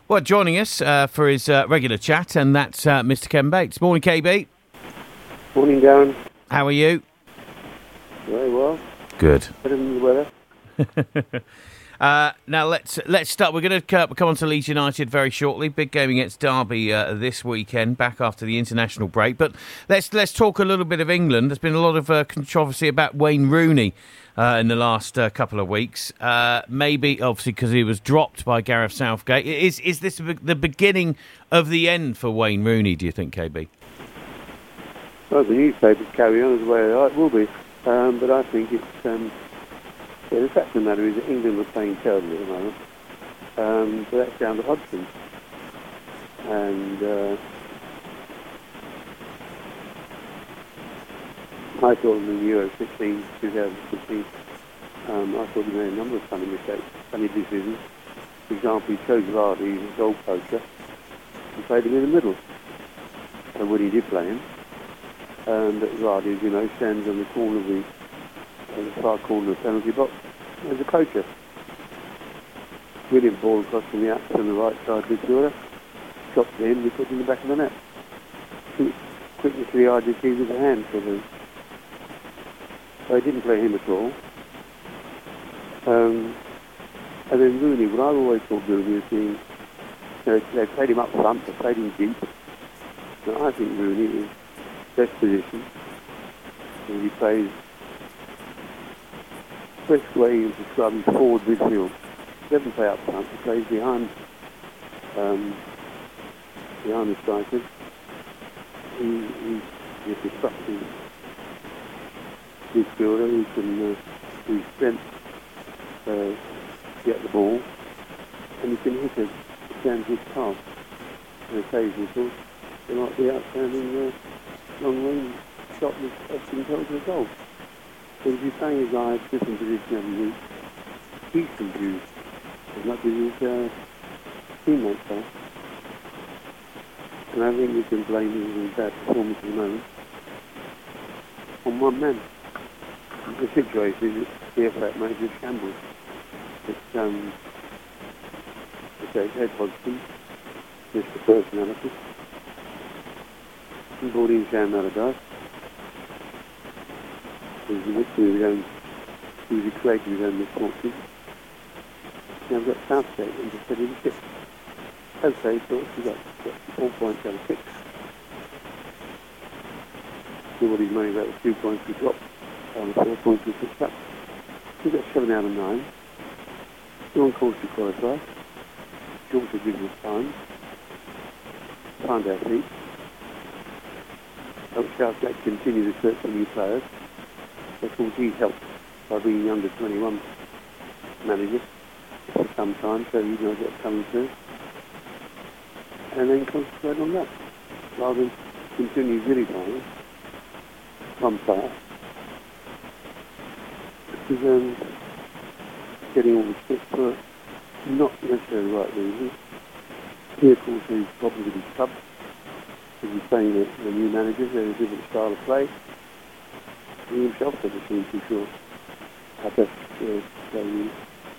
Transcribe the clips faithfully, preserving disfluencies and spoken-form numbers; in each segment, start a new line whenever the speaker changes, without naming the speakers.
Well, joining us uh, for his uh, regular chat, and that's uh, Mister Ken Bates. Morning, K B.
Morning, Darren.
How are you?
Very well.
Good.
Better than the weather.
uh, now let's let's start. We're going to come on to Leeds United very shortly. Big game against Derby uh, this weekend, back after the international break. But let's let's talk a little bit of England. There's been a lot of uh, controversy about Wayne Rooney uh, in the last uh, couple of weeks. Uh, maybe, obviously, because he was dropped by Gareth Southgate. Is is this the beginning of the end for Wayne Rooney, do you think, K B?
Well, the newspapers carry on as the way it will be. Um, but I think it's... Um, yeah, the fact of the matter is that England are playing terribly at the moment. Um, but that's down to Hodgson. And uh, I thought in the Euro sixteen, twenty sixteen, um, I thought he made a number of funny mistakes, funny decisions. For example, he chose Vardy as a goal poacher and played him in the middle. And when he did play him, and that Vardy, as you know, stands on the corner of the, uh, the far corner of the penalty box as a poacher. Brilliant ball across from the outside on the right side midfielder. Shot to him, he put it in the back of the net. Quickly to the I D T with a hand for them. So he didn't play him at all. Um, and then Rooney, what I've always thought Rooney was being, you know, they played him up front, they played him deep. And I think Rooney is best position, and he plays best way you describe him forward midfield. He doesn't play up front, he plays behind um, behind the strikers. He, he, he's a disruptive midfielder who can uh, use strength uh, get the ball, and he can hit it down his pass. And occasionally, of course, there might be outstanding uh, long-range shot with often goes to a goal. So if you're playing a guy at different position every week, he's confused as much as his uh, teammates are. And I think we can blame his bad performance at the moment on one man. The situation is the F A manager shambles. It's, um, it's Ed Hodgson, Mister Personality. He brought in Sam Allardyce. He was a victim of his own, he was a creator of his own misfortune. Now we've got Southgate into steady the ship. Okay, so we got, got four points out of six. See what he's made about the two points we dropped, and the four points we picked up. We've got seven out of nine. We're on course to qualify. Georgia gives us time. Find our feet. Help Southgate continue to search for new players. Of course, he's helped by being under twenty-one manager for some time, so he knows what's coming through. And then concentrate on that, rather than continue vilifying one player. Because um, getting all the stick for not necessarily the right reasons. He, of course, is probably with his club. He's saying that the new managers, they're a different style of play. He himself doesn't seem too sure how best uh, they use.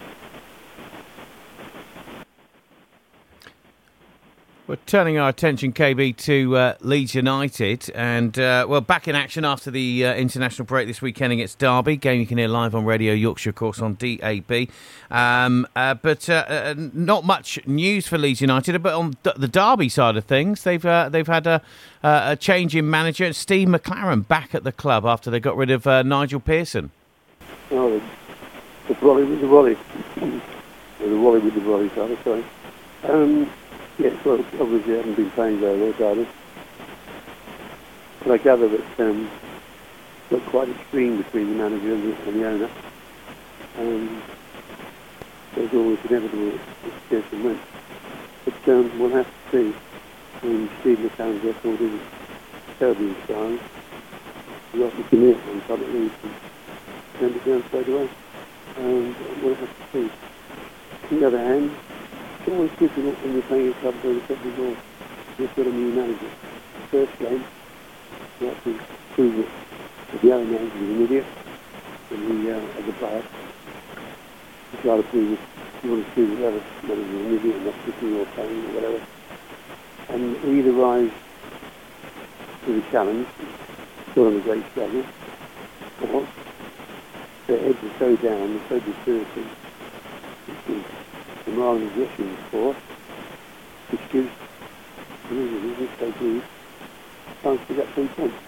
We're turning our attention, K B, to uh, Leeds United, and uh, well, back in action after the uh, international break this weekend against Derby. Game you can hear live on Radio Yorkshire, of course, on D A B. Um, uh, but uh, uh, not much news for Leeds United. But on d- the Derby side of things, they've uh, they've had a, uh, a change in manager. Steve McClaren back at the club after they got rid of uh, Nigel Pearson.
Oh, the, the volley with the volley, the volley with the volley. Sorry, sorry. Um, Yes, well, obviously I haven't been playing very well, Derby. But I gather that um, got quite extreme between the manager and the, and the owner. Um, it was always inevitable that Pearson went. But um, we'll have to see. I mean, Steve McCann's record is terribly inspiring. He often commit on public leads and turned it down straight away. And we'll have to see. On the other hand, it's always difficult when you're playing a club where the second ball. You've got a new manager. First game, you have to prove it that the other manager is an idiot, and he, uh, as a player, you try to prove it you want to see whatever, whether you're an idiot or not sitting or playing or whatever. And we either rise to the challenge, still on a great struggle, or their heads are so down, they're so dispirited, which is the moral aggression for, which gives the losers, if they lose, a chance to get three points.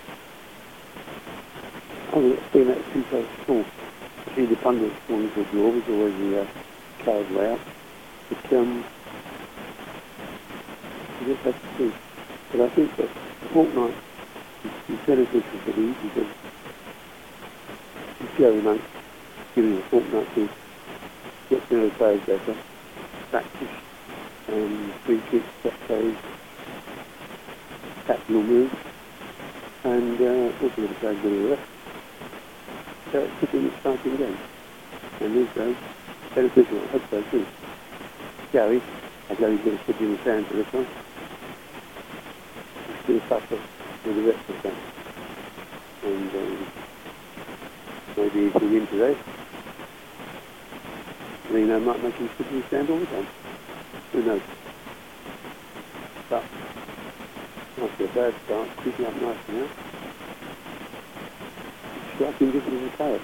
I've seen that two plays before. I see the pundits wanting to draw, was always the uh, carried way out. But um, you just have to see. But I think that the fortnight is, is beneficial for these because it's very nice giving a fortnight to get to know the players better, practice, um, free kicks, set plays, tactical moves, and uh, also going to play a bit of the rest. So it could be an exciting game. And also, beneficial, I hope so too. Gary, I know he's going to put in his hand for this one. He's going to suffer with the rest of them. And um, maybe if we win today, Lino might make him put in his hand all the time. Who knows? But, after a bad start, creeping up nicely now. Striking different as a player.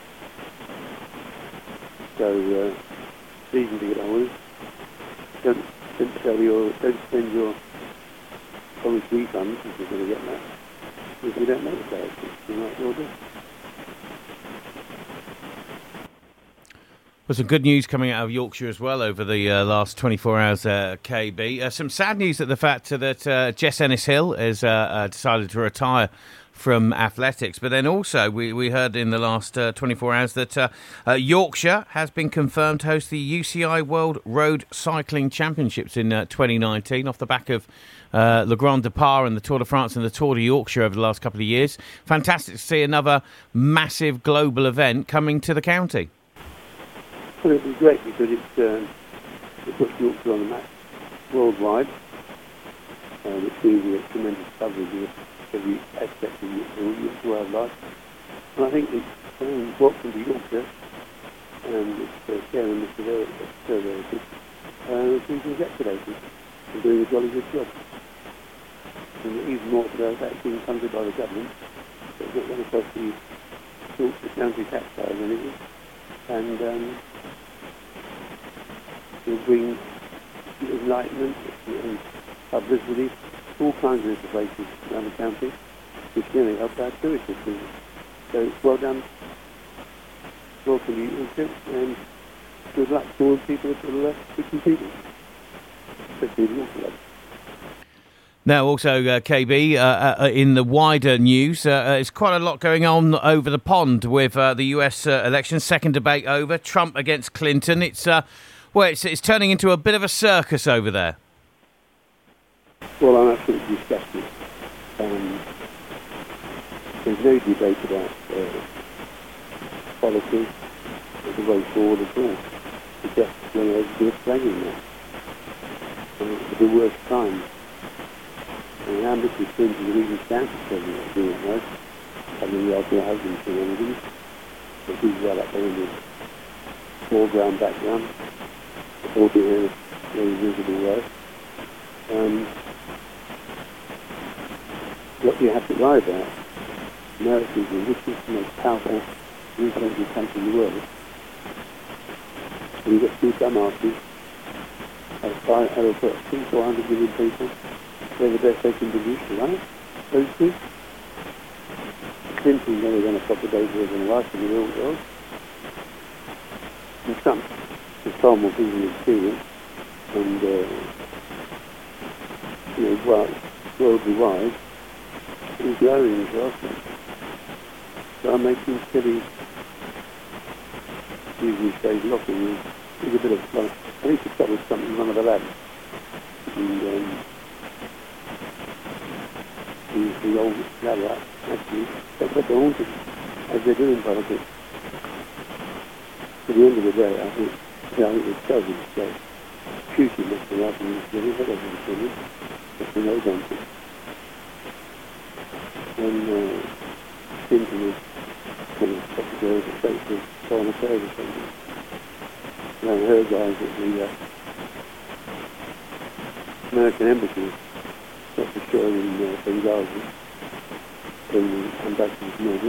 So, uh, season to get on with. Don't, don't sell your, don't spend your promised refunds if you're going to get that. If you don't make the players, you might well do.
Well, some good news coming out of Yorkshire as well over the uh, last twenty-four hours, uh, K B. Uh, some sad news at the fact that uh, Jess Ennis-Hill has uh, uh, decided to retire from athletics. But then also we, we heard in the last uh, twenty-four hours that uh, uh, Yorkshire has been confirmed to host the U C I World Road Cycling Championships in uh, twenty nineteen off the back of uh, Le Grand Depart and the Tour de France and the Tour de Yorkshire over the last couple of years. Fantastic to see another massive global event coming to the county.
Well, it'd be great because it's, uh, it puts Yorkshire on the map worldwide, uh, which means we get tremendous coverage of every aspect of Yorkshire wildlife. And I think it's um, welcome to Yorkshire, and it's uh, Chairman Mister Verity, Sir Verity, uh, being congratulated for doing a jolly good job. And even more for those that's being funded by the government, so it's not going to cost the Yorkshire county taxpayers anything. And um, will bring enlightenment and publicity to all kinds of different places around the county, which really help our tourism. So well done, welcome you to, and good luck to all the people that will uh, be competing, especially the Yorkshire.
Now, also, uh, K B, uh, uh, in the wider news, uh, uh, there's quite a lot going on over the pond with uh, the U S uh, election. Second debate over, Trump against Clinton. It's uh, well, it's, it's turning into a bit of a circus over there.
Well, I'm absolutely disgusted. Um, there's no debate about uh, policy or the way forward at all. It's just when they're flagging that. And it's the worst time. And how much is going to the reason stand for president doing it, right? Having the idea husband for anything. But he's right up there in the foreground, background, supporting her in a very visible way. Um, what you have to worry about, America is the richest, most powerful, influential country in the world. And you've got two dumbasses, out of five, out of three, four hundred million people. They're the best they can produce, right? Those two. Clinton's never going to stop the days of their life in the real world. And Trump has far more people experience and, uh, you know, well, worldly wise, he's growing as well. So I'm making silly, usually stays locking. He's a bit of fun. I need to stop with something, one of the lads. And, um, the, the old ladder, actually, that's what they wanted, as they do in politics. At the end of the day, I think, yeah, I think it's so good to say, Putin must be out in this city, but I think it's but we know something. When uh, Clinton was going to stop the girls at State for foreign affairs or something, know, her guys at the uh, American Embassy, not for sure in uh, Benghazi, when the ambassador was murdered.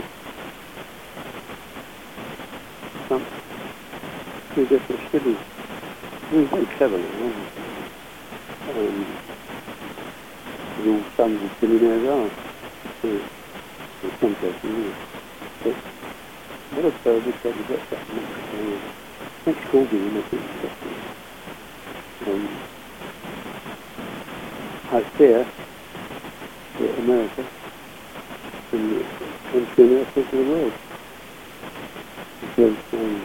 Um, we just were still really very clever, you know. Um, the all sons of billionaires are, so, in some cases, you know. But what a terrible trouble that's that much. Next call me, I think, um, I fear that America can come to an earthquake of the world. Because um,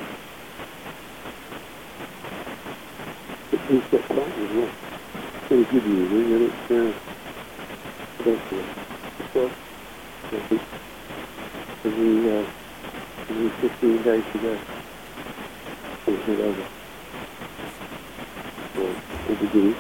it's been set back as well. Very good news, and it's uh, basically well, I think every, uh, every fifteen days to go, it's not over. Or the beginning.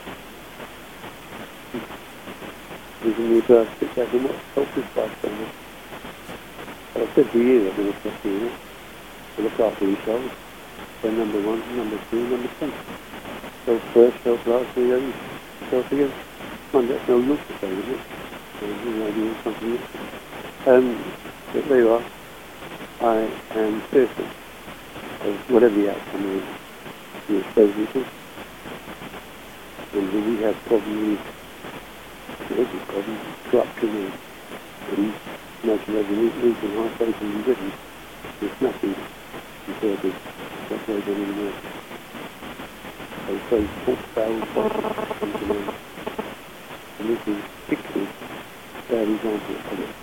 Using the birth to take them up, help us by someone. I've said for years I've been a trustee, you know, to look after yourselves. They're number one, number two, number ten. Self first, self last, so you know, self again. Man, that's no look to say, is it? So, you know, doing something else. Um, but there you are. I am fearful of whatever the outcome is in this presidency. And we have problems, political problems, corruption and, and national revenue and high places in Britain. There's nothing compared to what's going on in America. They say pork barrels, and this is particularly a bad example of it.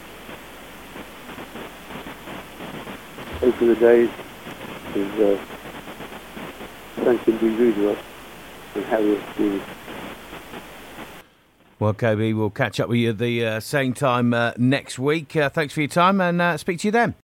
Those are the days of uh, Franklin D. Roosevelt and Harriet Tubman.
Well, Kobe, we'll catch up with you at the uh, same time uh, next week. Uh, thanks for your time, and uh, speak to you then.